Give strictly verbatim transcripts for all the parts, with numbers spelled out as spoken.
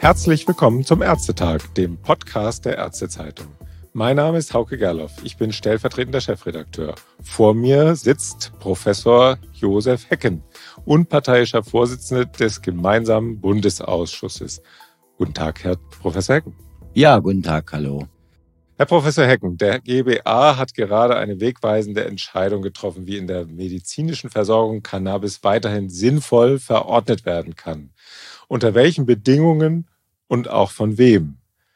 Herzlich willkommen zum Ärztetag, dem Podcast der Ärztezeitung. Mein Name ist Hauke Gerloff, ich bin stellvertretender Chefredakteur. Vor mir sitzt Professor Josef Hecken, unparteiischer Vorsitzender des gemeinsamen Bundesausschusses. Guten Tag, Herr Professor Hecken. Ja, guten Tag, hallo. Herr Professor Hecken, der G B A hat gerade eine wegweisende Entscheidung getroffen, wie in der medizinischen Versorgung Cannabis weiterhin sinnvoll verordnet werden kann. Unter welchen Bedingungen und auch von wem?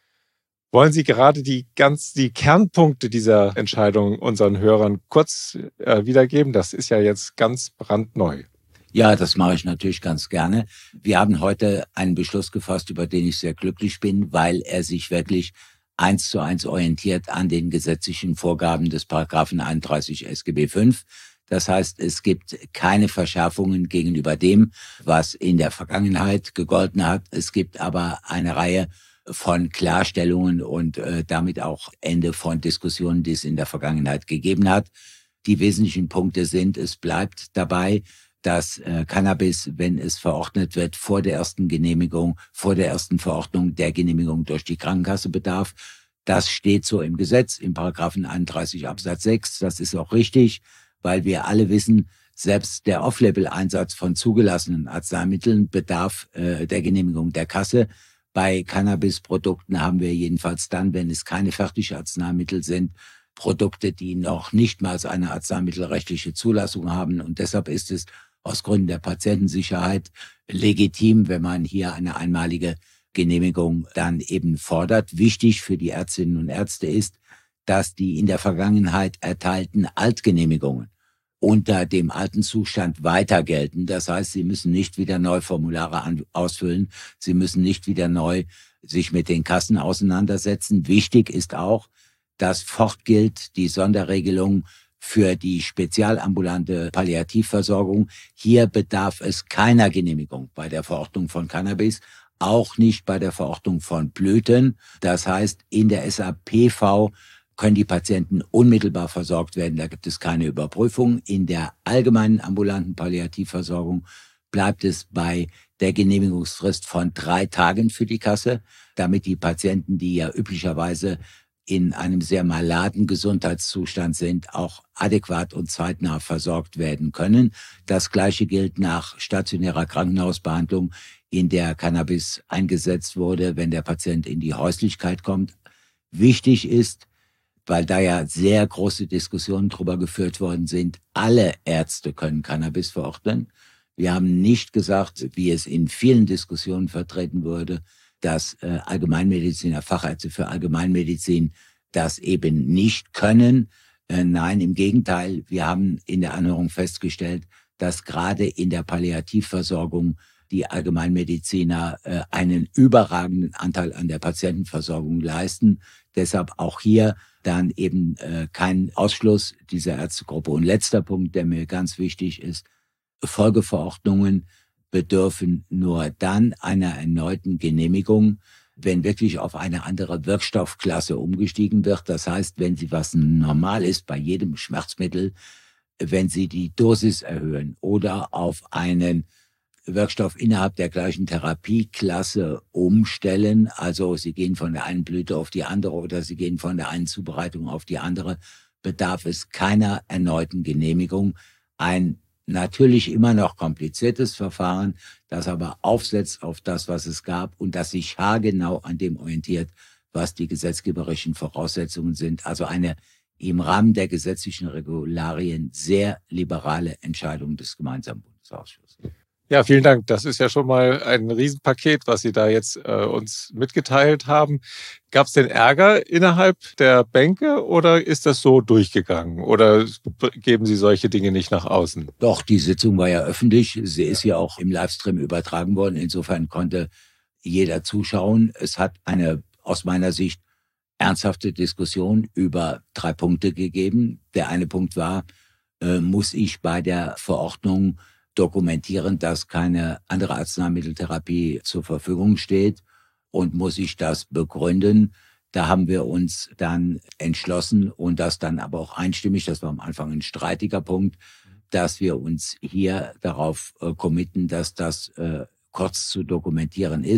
Wollen Sie gerade die ganz die Kernpunkte dieser Entscheidung unseren Hörern kurz äh, wiedergeben? Das ist ja jetzt ganz brandneu. Ja, das mache ich natürlich ganz gerne. Wir haben heute einen Beschluss gefasst, über den ich sehr glücklich bin, weil er sich wirklich eins zu eins orientiert an den gesetzlichen Vorgaben des Paragraphen einunddreißig S G B fünf. Das heißt, es gibt keine Verschärfungen gegenüber dem, was in der Vergangenheit gegolten hat. Es gibt aber eine Reihe von Klarstellungen und äh, damit auch Ende von Diskussionen, die es in der Vergangenheit gegeben hat. Die wesentlichen Punkte sind, es bleibt dabei, dass äh, Cannabis, wenn es verordnet wird, vor der ersten Genehmigung, vor der ersten Verordnung der Genehmigung durch die Krankenkasse bedarf. Das steht so im Gesetz, im Paragraphen einunddreißig Absatz sechs. Das ist auch richtig, weil wir alle wissen, selbst der Off-Label-Einsatz von zugelassenen Arzneimitteln bedarf äh, der Genehmigung der Kasse. Bei Cannabis-Produkten haben wir jedenfalls dann, wenn es keine Fertigarzneimittel sind, Produkte, die noch nicht mal eine arzneimittelrechtliche Zulassung haben. Und deshalb ist es aus Gründen der Patientensicherheit legitim, wenn man hier eine einmalige Genehmigung dann eben fordert. Wichtig für die Ärztinnen und Ärzte ist, dass die in der Vergangenheit erteilten Altgenehmigungen unter dem alten Zustand weiter gelten. Das heißt, Sie müssen nicht wieder neu Formulare an, ausfüllen. Sie müssen nicht wieder neu sich mit den Kassen auseinandersetzen. Wichtig ist auch, dass fortgilt die Sonderregelung für die spezialambulante Palliativversorgung. Hier bedarf es keiner Genehmigung bei der Verordnung von Cannabis, auch nicht bei der Verordnung von Blüten. Das heißt, in der S A P V können die Patienten unmittelbar versorgt werden. Da gibt es keine Überprüfung. In der allgemeinen ambulanten Palliativversorgung bleibt es bei der Genehmigungsfrist von drei Tagen für die Kasse, damit die Patienten, die ja üblicherweise in einem sehr maladen Gesundheitszustand sind, auch adäquat und zeitnah versorgt werden können. Das Gleiche gilt nach stationärer Krankenhausbehandlung, in der Cannabis eingesetzt wurde, wenn der Patient in die Häuslichkeit kommt. Wichtig ist, weil da ja sehr große Diskussionen darüber geführt worden sind, alle Ärzte können Cannabis verordnen. Wir haben nicht gesagt, wie es in vielen Diskussionen vertreten wurde, dass äh, Allgemeinmediziner, Fachärzte für Allgemeinmedizin das eben nicht können. Äh, nein, im Gegenteil, wir haben in der Anhörung festgestellt, dass gerade in der Palliativversorgung die Allgemeinmediziner äh, einen überragenden Anteil an der Patientenversorgung leisten. Deshalb auch hier dann eben äh, kein Ausschluss dieser Ärztegruppe. Und letzter Punkt, der mir ganz wichtig ist, Folgeverordnungen bedürfen nur dann einer erneuten Genehmigung, wenn wirklich auf eine andere Wirkstoffklasse umgestiegen wird. Das heißt, wenn Sie, was normal ist bei jedem Schmerzmittel, wenn Sie die Dosis erhöhen oder auf einen Wirkstoff innerhalb der gleichen Therapieklasse umstellen, also Sie gehen von der einen Blüte auf die andere oder Sie gehen von der einen Zubereitung auf die andere, bedarf es keiner erneuten Genehmigung. Ein natürlich immer noch kompliziertes Verfahren, das aber aufsetzt auf das, was es gab und das sich haargenau an dem orientiert, was die gesetzgeberischen Voraussetzungen sind. Also eine im Rahmen der gesetzlichen Regularien sehr liberale Entscheidung des gemeinsamen Bundesausschusses. Ja, vielen Dank. Das ist ja schon mal ein Riesenpaket, was Sie da jetzt äh, uns mitgeteilt haben. Gab es denn Ärger innerhalb der Bänke oder ist das so durchgegangen? Oder geben Sie solche Dinge nicht nach außen? Doch, die Sitzung war ja öffentlich. Sie ist ja auch im Livestream übertragen worden. Insofern konnte jeder zuschauen. Es hat eine, aus meiner Sicht, ernsthafte Diskussion über drei Punkte gegeben. Der eine Punkt war, äh, muss ich bei der Verordnung dokumentieren, dass keine andere Arzneimitteltherapie zur Verfügung steht und muss ich das begründen. Da haben wir uns dann entschlossen und das dann aber auch einstimmig, das war am Anfang ein streitiger Punkt, dass wir uns hier darauf äh, committen, dass das äh, kurz zu dokumentieren ist,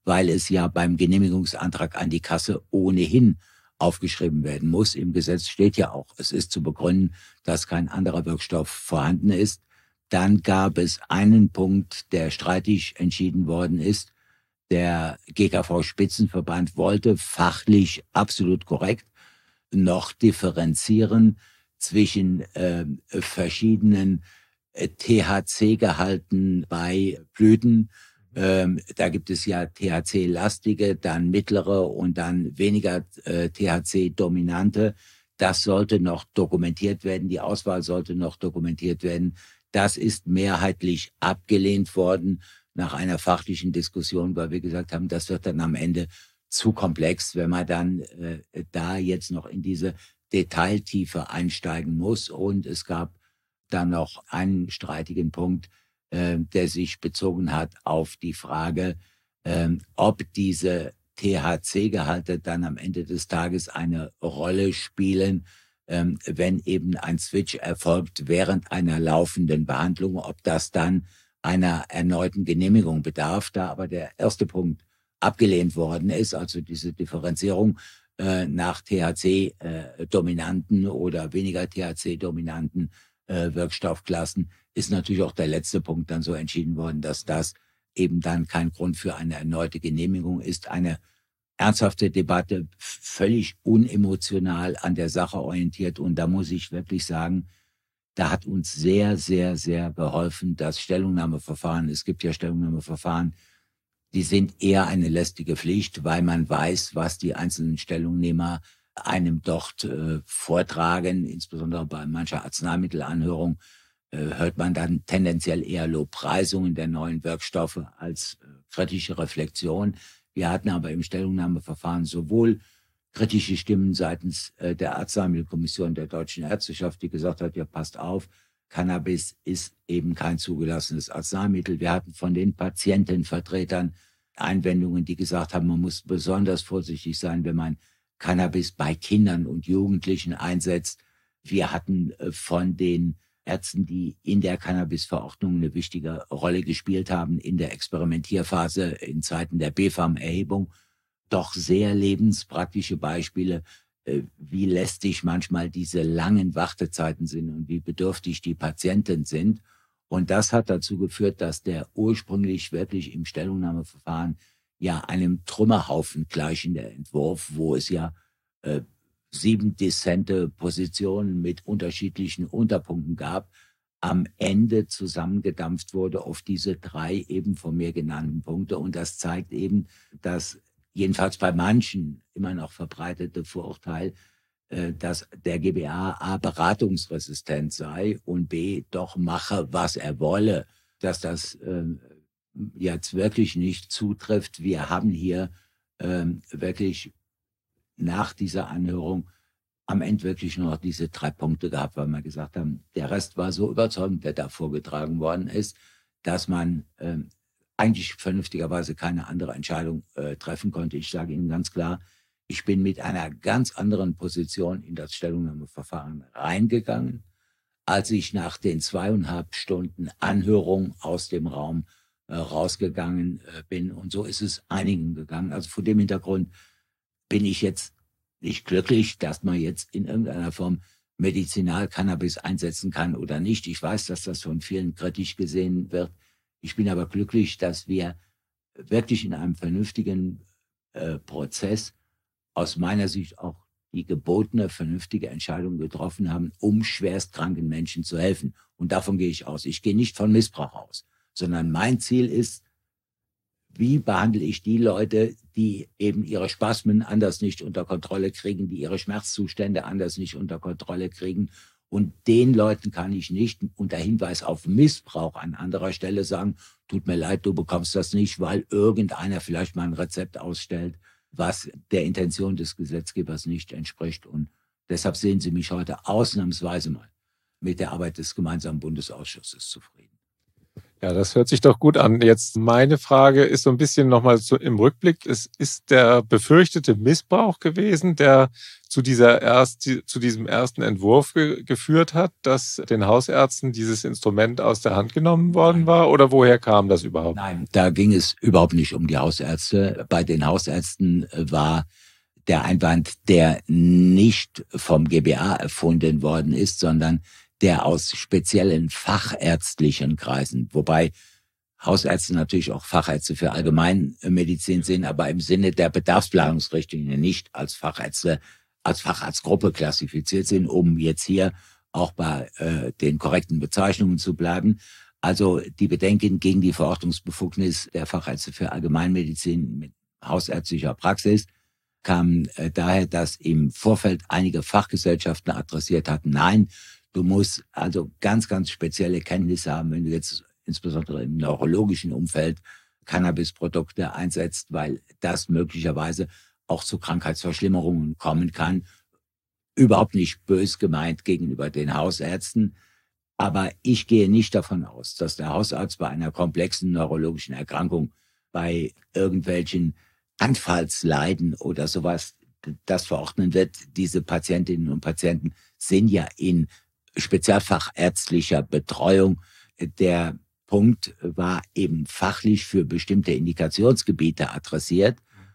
weil es ja beim Genehmigungsantrag an die Kasse ohnehin aufgeschrieben werden muss. Im Gesetz steht ja auch, es ist zu begründen, dass kein anderer Wirkstoff vorhanden ist. Dann gab es einen Punkt, der streitig entschieden worden ist. Der G K V-Spitzenverband wollte fachlich absolut korrekt noch differenzieren zwischen äh, verschiedenen äh, T H C-Gehalten bei Blüten. Ähm, da gibt es ja T H C-lastige, dann mittlere und dann weniger äh, T H C-dominante. Das sollte noch dokumentiert werden. Die Auswahl sollte noch dokumentiert werden. Das ist mehrheitlich abgelehnt worden nach einer fachlichen Diskussion, weil wir gesagt haben, das wird dann am Ende zu komplex, wenn man dann äh, da jetzt noch in diese Detailtiefe einsteigen muss. Und es gab dann noch einen streitigen Punkt, äh, der sich bezogen hat auf die Frage, äh, ob diese T H C-Gehalte dann am Ende des Tages eine Rolle spielen, äh, wenn eben ein Switch erfolgt während einer laufenden Behandlung, ob das dann einer erneuten Genehmigung bedarf. Da aber der erste Punkt abgelehnt worden ist, also diese Differenzierung äh, nach T H C-dominanten äh, oder weniger T H C-dominanten äh, Wirkstoffklassen, ist natürlich auch der letzte Punkt dann so entschieden worden, dass das eben dann kein Grund für eine erneute Genehmigung ist. Eine ernsthafte Debatte, völlig unemotional an der Sache orientiert. Und da muss ich wirklich sagen, da hat uns sehr, sehr, sehr geholfen das Stellungnahmeverfahren. Es gibt ja Stellungnahmeverfahren, die sind eher eine lästige Pflicht, weil man weiß, was die einzelnen Stellungnehmer einem dort äh, vortragen. Insbesondere bei mancher Arzneimittelanhörung äh, hört man dann tendenziell eher Lobpreisungen der neuen Wirkstoffe als äh, kritische Reflexion. Wir hatten aber im Stellungnahmeverfahren sowohl kritische Stimmen seitens äh, der Arzneimittelkommission der Deutschen Ärzteschaft, die gesagt hat, ja, passt auf, Cannabis ist eben kein zugelassenes Arzneimittel. Wir hatten von den Patientenvertretern Einwendungen, die gesagt haben, man muss besonders vorsichtig sein, wenn man Cannabis bei Kindern und Jugendlichen einsetzt. Wir hatten von den Ärzten, die in der Cannabisverordnung eine wichtige Rolle gespielt haben, in der Experimentierphase in Zeiten der B fam-Erhebung, doch sehr lebenspraktische Beispiele, wie lästig manchmal diese langen Wartezeiten sind und wie bedürftig die Patienten sind. Und das hat dazu geführt, dass der ursprünglich wirklich im Stellungnahmeverfahren ja einem Trümmerhaufen gleichende Entwurf, wo es ja äh, sieben dissente Positionen mit unterschiedlichen Unterpunkten gab, am Ende zusammengedampft wurde auf diese drei eben von mir genannten Punkte. Und das zeigt eben, dass jedenfalls bei manchen immer noch verbreitete Vorurteil, äh, dass der G B A A beratungsresistent sei und B doch mache, was er wolle, dass das äh, jetzt wirklich nicht zutrifft. Wir haben hier äh, wirklich nach dieser Anhörung am Ende wirklich nur noch diese drei Punkte gehabt, weil wir gesagt haben, der Rest war so überzeugend, der da vorgetragen worden ist, dass man äh, eigentlich vernünftigerweise keine andere Entscheidung äh, treffen konnte. Ich sage Ihnen ganz klar, ich bin mit einer ganz anderen Position in das Stellungnahmeverfahren reingegangen, als ich nach den zweieinhalb Stunden Anhörung aus dem Raum äh, rausgegangen äh, bin. Und so ist es einigen gegangen. Also vor dem Hintergrund bin ich jetzt nicht glücklich, dass man jetzt in irgendeiner Form Medizinal-Cannabis einsetzen kann oder nicht. Ich weiß, dass das von vielen kritisch gesehen wird. Ich bin aber glücklich, dass wir wirklich in einem vernünftigen äh, Prozess aus meiner Sicht auch die gebotene, vernünftige Entscheidung getroffen haben, um schwerstkranken Menschen zu helfen. Und davon gehe ich aus. Ich gehe nicht von Missbrauch aus, sondern mein Ziel ist, wie behandle ich die Leute, die eben ihre Spasmen anders nicht unter Kontrolle kriegen, die ihre Schmerzzustände anders nicht unter Kontrolle kriegen. Und den Leuten kann ich nicht unter Hinweis auf Missbrauch an anderer Stelle sagen, tut mir leid, du bekommst das nicht, weil irgendeiner vielleicht mal ein Rezept ausstellt, was der Intention des Gesetzgebers nicht entspricht. Und deshalb sehen Sie mich heute ausnahmsweise mal mit der Arbeit des gemeinsamen Bundesausschusses zufrieden. Ja, das hört sich doch gut an. Jetzt meine Frage ist so ein bisschen nochmal so im Rückblick. Es ist der befürchtete Missbrauch gewesen, der zu dieser erst, zu diesem ersten Entwurf ge geführt hat, dass den Hausärzten dieses Instrument aus der Hand genommen worden war? Oder woher kam das überhaupt? Nein, da ging es überhaupt nicht um die Hausärzte. Bei den Hausärzten war der Einwand, der nicht vom G B A erfunden worden ist, sondern der aus speziellen fachärztlichen Kreisen, wobei Hausärzte natürlich auch Fachärzte für Allgemeinmedizin sind, aber im Sinne der Bedarfsplanungsrichtlinie nicht als Fachärzte, als Facharztgruppe klassifiziert sind, um jetzt hier auch bei äh, den korrekten Bezeichnungen zu bleiben. Also die Bedenken gegen die Verordnungsbefugnis der Fachärzte für Allgemeinmedizin mit hausärztlicher Praxis kamen äh, daher, dass im Vorfeld einige Fachgesellschaften adressiert hatten, nein, du musst also ganz, ganz spezielle Kenntnisse haben, wenn du jetzt insbesondere im neurologischen Umfeld Cannabisprodukte einsetzt, weil das möglicherweise auch zu Krankheitsverschlimmerungen kommen kann. Überhaupt nicht bös gemeint gegenüber den Hausärzten. Aber ich gehe nicht davon aus, dass der Hausarzt bei einer komplexen neurologischen Erkrankung, bei irgendwelchen Anfallsleiden oder sowas, das verordnen wird. Diese Patientinnen und Patienten sind ja in spezialfachärztlicher Betreuung. Der Punkt war eben fachlich für bestimmte Indikationsgebiete adressiert.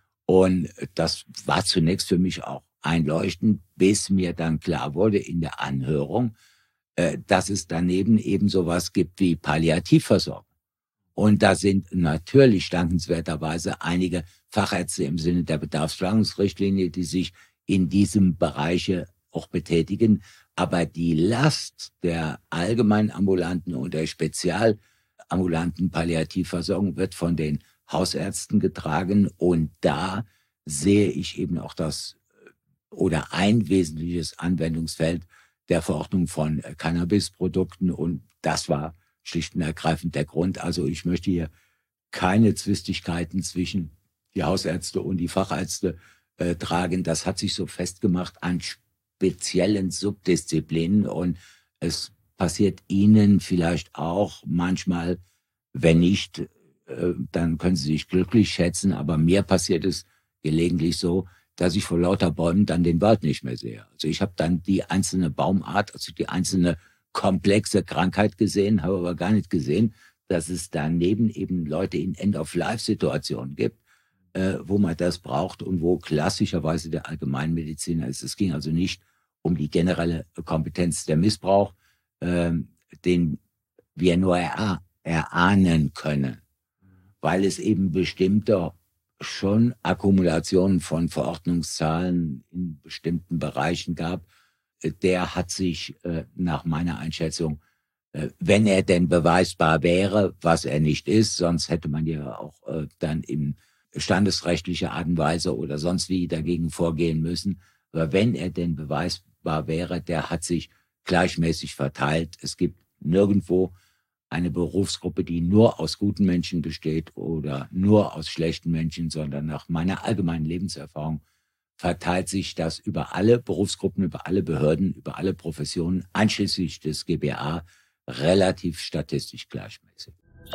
Und das war zunächst für mich auch einleuchtend, bis mir dann klar wurde in der Anhörung, dass es daneben eben sowas gibt wie Palliativversorgung. Und da sind natürlich dankenswerterweise einige Fachärzte im Sinne der Bedarfsplanungsrichtlinie, die sich in diesem Bereich auch betätigen. Aber die Last der allgemein ambulanten und der spezialambulanten Palliativversorgung wird von den Hausärzten getragen. Und da sehe ich eben auch das oder ein wesentliches Anwendungsfeld der Verordnung von Cannabisprodukten. Und das war schlicht und ergreifend der Grund. Also ich möchte hier keine Zwistigkeiten zwischen die Hausärzte und die Fachärzte äh, tragen. Das hat sich so festgemacht an speziellen Subdisziplinen und es passiert Ihnen vielleicht auch manchmal, wenn nicht, äh, dann können Sie sich glücklich schätzen, aber mir passiert es gelegentlich so, dass ich vor lauter Bäumen dann den Wald nicht mehr sehe. Also ich habe dann die einzelne Baumart, also die einzelne komplexe Krankheit gesehen, habe aber gar nicht gesehen, dass es daneben eben Leute in End-of-Life-Situationen gibt, äh, wo man das braucht und wo klassischerweise der Allgemeinmediziner ist. Es ging also nicht um die generelle Kompetenz der Missbrauch, äh, den wir nur erah erahnen können, weil es eben bestimmte schon Akkumulationen von Verordnungszahlen in bestimmten Bereichen gab. Der hat sich äh, nach meiner Einschätzung, äh, wenn er denn beweisbar wäre, was er nicht ist, sonst hätte man ja auch äh, dann in standesrechtlicher Art und Weise oder sonst wie dagegen vorgehen müssen. Aber wenn er denn beweisbar wäre, der hat sich gleichmäßig verteilt. Es gibt nirgendwo eine Berufsgruppe, die nur aus guten Menschen besteht oder nur aus schlechten Menschen, sondern nach meiner allgemeinen Lebenserfahrung verteilt sich das über alle Berufsgruppen, über alle Behörden, über alle Professionen, einschließlich des G B A, relativ statistisch gleichmäßig.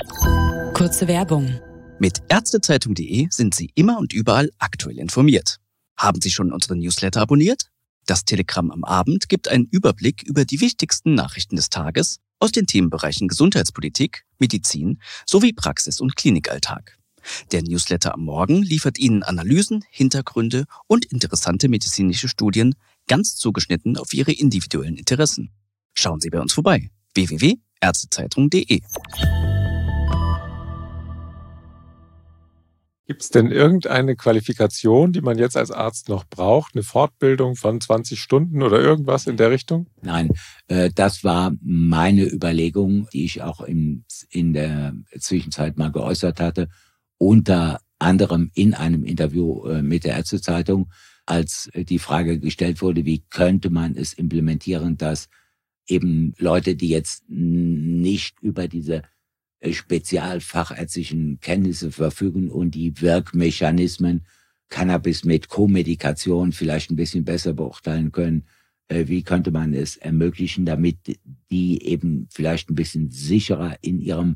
Kurze Werbung. Mit ärztezeitung punkt de sind Sie immer und überall aktuell informiert. Haben Sie schon unseren Newsletter abonniert? Das Telegramm am Abend gibt einen Überblick über die wichtigsten Nachrichten des Tages aus den Themenbereichen Gesundheitspolitik, Medizin sowie Praxis- und Klinikalltag. Der Newsletter am Morgen liefert Ihnen Analysen, Hintergründe und interessante medizinische Studien, ganz zugeschnitten auf Ihre individuellen Interessen. Schauen Sie bei uns vorbei. w w w punkt ärztezeitung punkt de. Gibt es denn irgendeine Qualifikation, die man jetzt als Arzt noch braucht? Eine Fortbildung von zwanzig Stunden oder irgendwas in der Richtung? Nein, äh, das war meine Überlegung, die ich auch in, in der Zwischenzeit mal geäußert hatte, unter anderem in einem Interview äh, mit der Ärztezeitung, als die Frage gestellt wurde, wie könnte man es implementieren, dass eben Leute, die jetzt nicht über diese spezialfachärztlichen Kenntnisse verfügen und die Wirkmechanismen Cannabis mit Co-Medikation vielleicht ein bisschen besser beurteilen können. Äh, wie könnte man es ermöglichen, damit die eben vielleicht ein bisschen sicherer in ihrem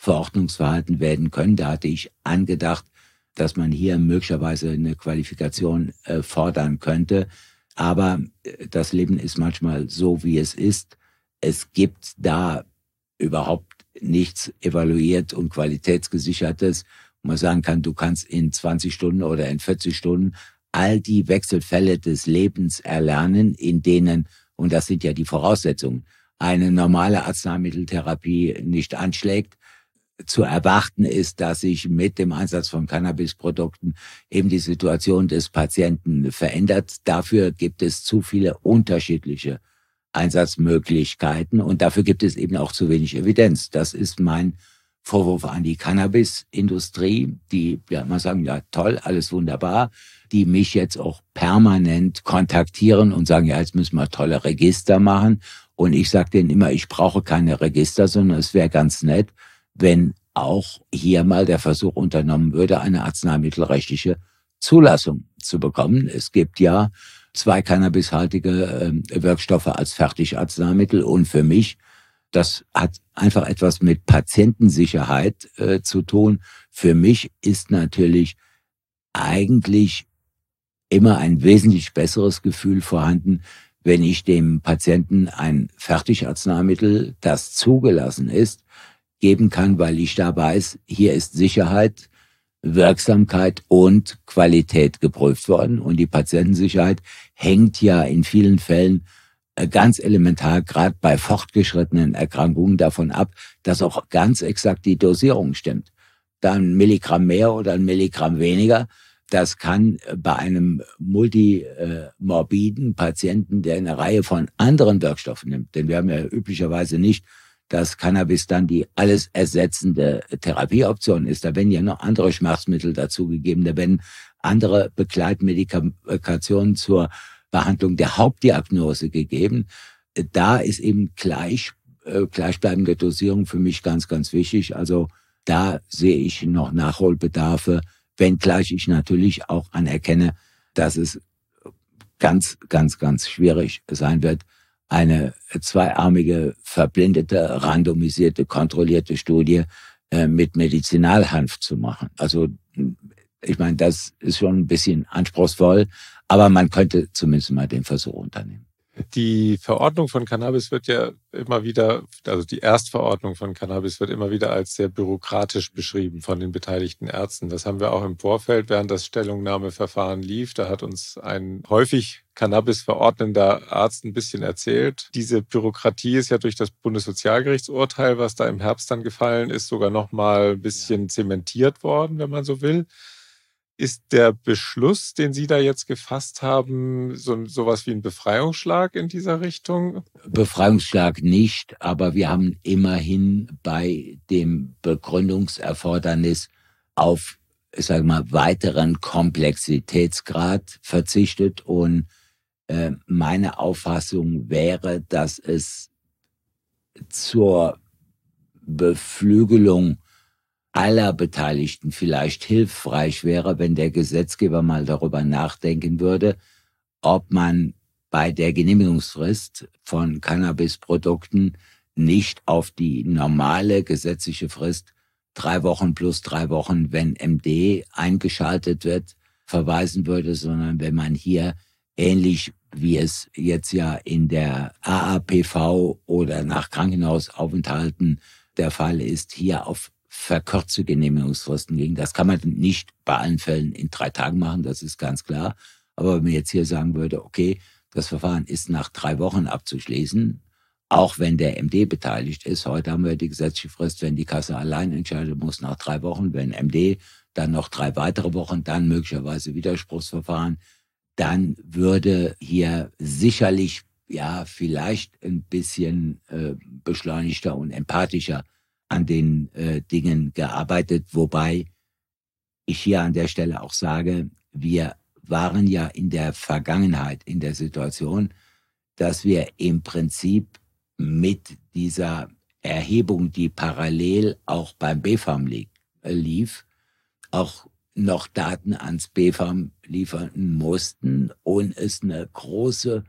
Verordnungsverhalten werden können. Da hatte ich angedacht, dass man hier möglicherweise eine Qualifikation äh, fordern könnte. Aber äh, das Leben ist manchmal so, wie es ist. Es gibt da überhaupt nichts evaluiert und qualitätsgesichertes, wo man sagen kann, du kannst in zwanzig Stunden oder in vierzig Stunden all die Wechselfälle des Lebens erlernen, in denen, und das sind ja die Voraussetzungen, eine normale Arzneimitteltherapie nicht anschlägt. Zu erwarten ist, dass sich mit dem Einsatz von Cannabisprodukten eben die Situation des Patienten verändert. Dafür gibt es zu viele unterschiedliche Einsatzmöglichkeiten und dafür gibt es eben auch zu wenig Evidenz. Das ist mein Vorwurf an die Cannabisindustrie, die ja immer sagen, ja toll, alles wunderbar, die mich jetzt auch permanent kontaktieren und sagen, ja, jetzt müssen wir tolle Register machen. Und ich sage denen immer, ich brauche keine Register, sondern es wäre ganz nett, wenn auch hier mal der Versuch unternommen würde, eine arzneimittelrechtliche Zulassung zu bekommen. Es gibt ja zwei cannabishaltige äh, Wirkstoffe als Fertigarzneimittel und für mich, das hat einfach etwas mit Patientensicherheit äh, zu tun. Für mich ist natürlich eigentlich immer ein wesentlich besseres Gefühl vorhanden, wenn ich dem Patienten ein Fertigarzneimittel, das zugelassen ist, geben kann, weil ich da weiß, hier ist Sicherheit, Wirksamkeit und Qualität geprüft worden. Und die Patientensicherheit hängt ja in vielen Fällen ganz elementar, gerade bei fortgeschrittenen Erkrankungen, davon ab, dass auch ganz exakt die Dosierung stimmt. Da ein Milligramm mehr oder ein Milligramm weniger, das kann bei einem multimorbiden Patienten, der eine Reihe von anderen Wirkstoffen nimmt, denn wir haben ja üblicherweise nicht, dass Cannabis dann die alles ersetzende Therapieoption ist. Da werden ja noch andere Schmerzmittel dazugegeben, da werden andere Begleitmedikationen zur Behandlung der Hauptdiagnose gegeben. Da ist eben gleich, äh, gleichbleibende Dosierung für mich ganz, ganz wichtig. Also da sehe ich noch Nachholbedarfe, wenngleich ich natürlich auch anerkenne, dass es ganz, ganz, ganz schwierig sein wird, eine zweiarmige, verblindete, randomisierte, kontrollierte Studie äh, mit Medizinalhanf zu machen. Also ich meine, das ist schon ein bisschen anspruchsvoll, aber man könnte zumindest mal den Versuch unternehmen. Die Verordnung von Cannabis wird ja immer wieder, also die Erstverordnung von Cannabis wird immer wieder als sehr bürokratisch beschrieben von den beteiligten Ärzten. Das haben wir auch im Vorfeld, während das Stellungnahmeverfahren lief. Da hat uns ein häufig Cannabis verordnender Arzt ein bisschen erzählt. Diese Bürokratie ist ja durch das Bundessozialgerichtsurteil, was da im Herbst dann gefallen ist, sogar noch mal ein bisschen zementiert worden, wenn man so will. Ist der Beschluss, den Sie da jetzt gefasst haben, so sowas wie ein Befreiungsschlag in dieser Richtung? Befreiungsschlag nicht, aber wir haben immerhin bei dem Begründungserfordernis auf, ich sage mal, weiteren Komplexitätsgrad verzichtet. Und äh, meine Auffassung wäre, dass es zur Beflügelung aller Beteiligten vielleicht hilfreich wäre, wenn der Gesetzgeber mal darüber nachdenken würde, ob man bei der Genehmigungsfrist von Cannabisprodukten nicht auf die normale gesetzliche Frist drei Wochen plus drei Wochen, wenn M D eingeschaltet wird, verweisen würde, sondern wenn man hier ähnlich wie es jetzt ja in der A A P V oder nach Krankenhausaufenthalten der Fall ist, hier auf verkürzte Genehmigungsfristen ging. Das kann man nicht bei allen Fällen in drei Tagen machen, das ist ganz klar. Aber wenn man jetzt hier sagen würde, okay, das Verfahren ist nach drei Wochen abzuschließen, auch wenn der M D beteiligt ist. Heute haben wir die gesetzliche Frist, wenn die Kasse allein entscheidet, muss nach drei Wochen, wenn M D, dann noch drei weitere Wochen, dann möglicherweise Widerspruchsverfahren. Dann würde hier sicherlich, ja, vielleicht ein bisschen äh, beschleunigter und empathischer an den äh, Dingen gearbeitet, wobei ich hier an der Stelle auch sage, wir waren ja in der Vergangenheit in der Situation, dass wir im Prinzip mit dieser Erhebung, die parallel auch beim B F A M li- äh, lief, auch noch Daten ans B F A M liefern mussten und es eine große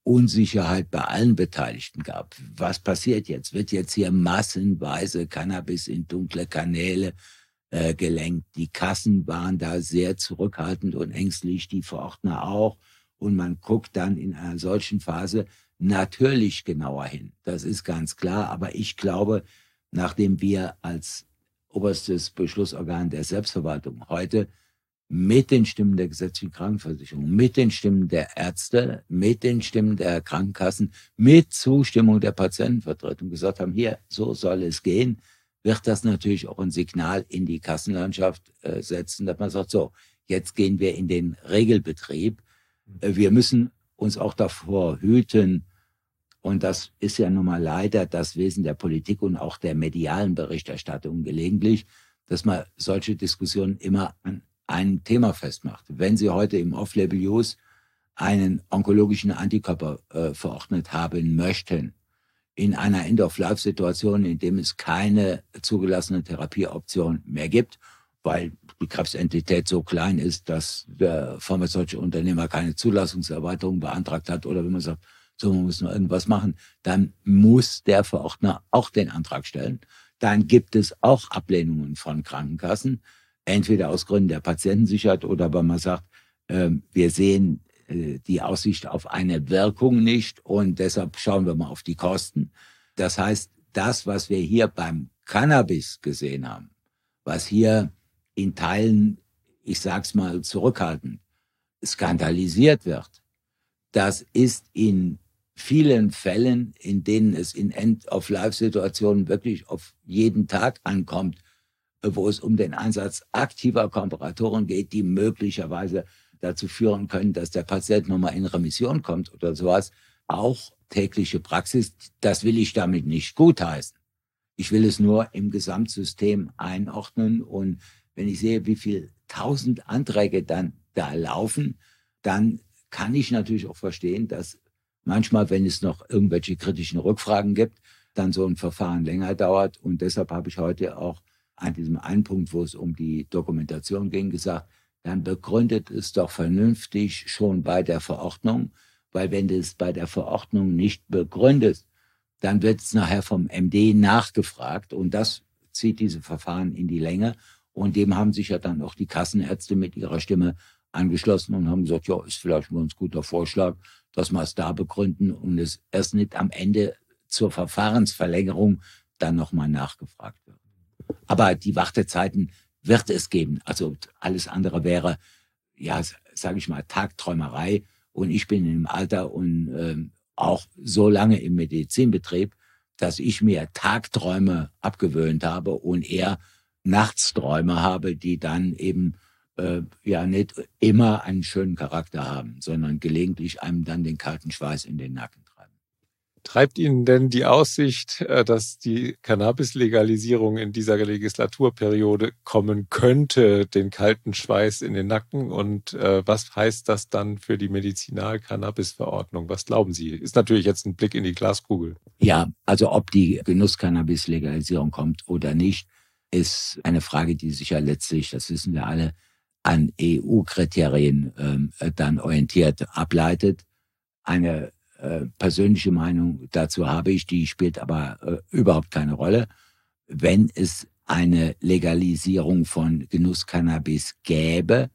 Unsicherheit bei allen Beteiligten gab. Was passiert jetzt? Wird jetzt hier massenweise Cannabis in dunkle Kanäle äh, gelenkt? Die Kassen waren da sehr zurückhaltend und ängstlich, die Verordner auch. Und man guckt dann in einer solchen Phase natürlich genauer hin. Das ist ganz klar. Aber ich glaube, nachdem wir als oberstes Beschlussorgan der Selbstverwaltung heute mit den Stimmen der gesetzlichen Krankenversicherung, mit den Stimmen der Ärzte, mit den Stimmen der Krankenkassen, mit Zustimmung der Patientenvertretung gesagt haben, hier, so soll es gehen, wird das natürlich auch ein Signal in die Kassenlandschaft äh, setzen, dass man sagt, so, jetzt gehen wir in den Regelbetrieb. Äh, wir müssen uns auch davor hüten, und das ist ja nun mal leider das Wesen der Politik und auch der medialen Berichterstattung gelegentlich, dass man solche Diskussionen immer an ein Thema festmacht. Wenn Sie heute im Off-Label-Use einen onkologischen Antikörper äh, verordnet haben möchten, in einer End-of-Life-Situation, in dem es keine zugelassene Therapieoption mehr gibt, weil die Krebsentität so klein ist, dass der pharmazeutische Unternehmer keine Zulassungserweiterung beantragt hat, oder wenn man sagt, so, man muss noch irgendwas machen, dann muss der Verordner auch den Antrag stellen. Dann gibt es auch Ablehnungen von Krankenkassen, entweder aus Gründen der Patientensicherheit oder weil man sagt, äh, wir sehen äh, die Aussicht auf eine Wirkung nicht und deshalb schauen wir mal auf die Kosten. Das heißt, das, was wir hier beim Cannabis gesehen haben, was hier in Teilen, ich sag's mal zurückhaltend, skandalisiert wird, das ist in vielen Fällen, in denen es in End-of-Life-Situationen wirklich auf jeden Tag ankommt, wo es um den Einsatz aktiver Komparatoren geht, die möglicherweise dazu führen können, dass der Patient nochmal in Remission kommt oder sowas, auch tägliche Praxis. Das will ich damit nicht gutheißen. Ich will es nur im Gesamtsystem einordnen. Und wenn ich sehe, wie viele tausend Anträge dann da laufen, dann kann ich natürlich auch verstehen, dass manchmal, wenn es noch irgendwelche kritischen Rückfragen gibt, dann so ein Verfahren länger dauert. Und deshalb habe ich heute auch an diesem einen Punkt, wo es um die Dokumentation ging, gesagt, dann begründet es doch vernünftig schon bei der Verordnung, weil wenn du es bei der Verordnung nicht begründest, dann wird es nachher vom M D nachgefragt und das zieht diese Verfahren in die Länge und dem haben sich ja dann auch die Kassenärzte mit ihrer Stimme angeschlossen und haben gesagt, ja, ist vielleicht ein ganz guter Vorschlag, dass wir es da begründen und es erst nicht am Ende zur Verfahrensverlängerung dann nochmal nachgefragt wird. Aber die Wartezeiten wird es geben. Also alles andere wäre, ja, sage ich mal, Tagträumerei. Und ich bin im Alter und äh, auch so lange im Medizinbetrieb, dass ich mir Tagträume abgewöhnt habe und eher Nachtsträume habe, die dann eben äh, ja nicht immer einen schönen Charakter haben, sondern gelegentlich einem dann den kalten Schweiß in den Nacken treiben. Treibt Ihnen denn die Aussicht, dass die Cannabis-Legalisierung in dieser Legislaturperiode kommen könnte, den kalten Schweiß in den Nacken? Und äh, was heißt das dann für die Medizinal-Cannabis-Verordnung? Was glauben Sie? Ist natürlich jetzt ein Blick in die Glaskugel. Ja, also ob die Genuss-Cannabis-Legalisierung kommt oder nicht, ist eine Frage, die sich ja letztlich, das wissen wir alle, an E U-Kriterien ähm, dann orientiert ableitet. Eine Äh, persönliche Meinung dazu habe ich, die spielt aber äh, überhaupt keine Rolle. Wenn es eine Legalisierung von Genusscannabis gäbe,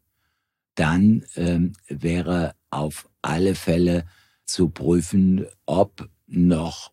dann ähm, wäre auf alle Fälle zu prüfen, ob noch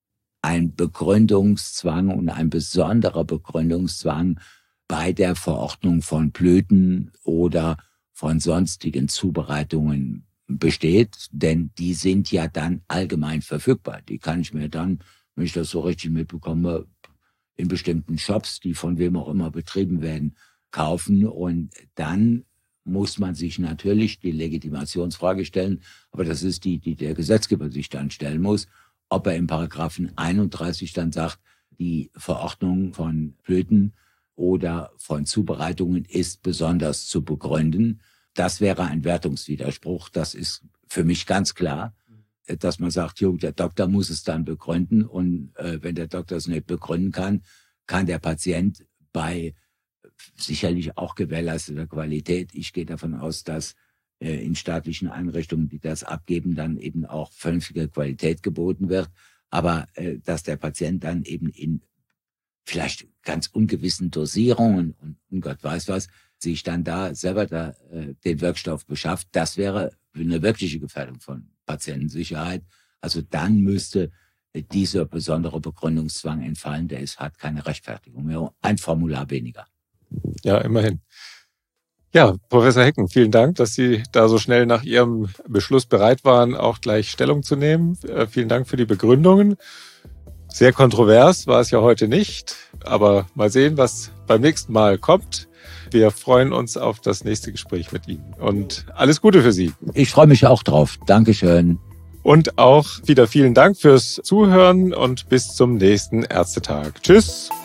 ein Begründungszwang und ein besonderer Begründungszwang bei der Verordnung von Blüten oder von sonstigen Zubereitungen besteht, denn die sind ja dann allgemein verfügbar. Die kann ich mir dann, wenn ich das so richtig mitbekomme, in bestimmten Shops, die von wem auch immer betrieben werden, kaufen. Und dann muss man sich natürlich die Legitimationsfrage stellen, aber das ist die, die der Gesetzgeber sich dann stellen muss, ob er im Paragraphen einunddreißig dann sagt, die Verordnung von Blüten oder von Zubereitungen ist besonders zu begründen. Das wäre ein Wertungswiderspruch. Das ist für mich ganz klar, dass man sagt, jo, der Doktor muss es dann begründen. Und äh, wenn der Doktor es nicht begründen kann, kann der Patient bei sicherlich auch gewährleisteter Qualität, ich gehe davon aus, dass äh, in staatlichen Einrichtungen, die das abgeben, dann eben auch vernünftige Qualität geboten wird. Aber äh, dass der Patient dann eben in vielleicht ganz ungewissen Dosierungen und, und Gott weiß was, sich dann da selber da, äh, den Wirkstoff beschafft, das wäre eine wirkliche Gefährdung von Patientensicherheit. Also dann müsste äh, dieser besondere Begründungszwang entfallen, der ist, hat keine Rechtfertigung mehr. Ein Formular weniger. Ja, immerhin. Ja, Professor Hecken, vielen Dank, dass Sie da so schnell nach Ihrem Beschluss bereit waren, auch gleich Stellung zu nehmen. Äh, vielen Dank für die Begründungen. Sehr kontrovers war es ja heute nicht, aber mal sehen, was beim nächsten Mal kommt. Wir freuen uns auf das nächste Gespräch mit Ihnen und alles Gute für Sie. Ich freue mich auch drauf. Dankeschön. Und auch wieder vielen Dank fürs Zuhören und bis zum nächsten Ärztetag. Tschüss.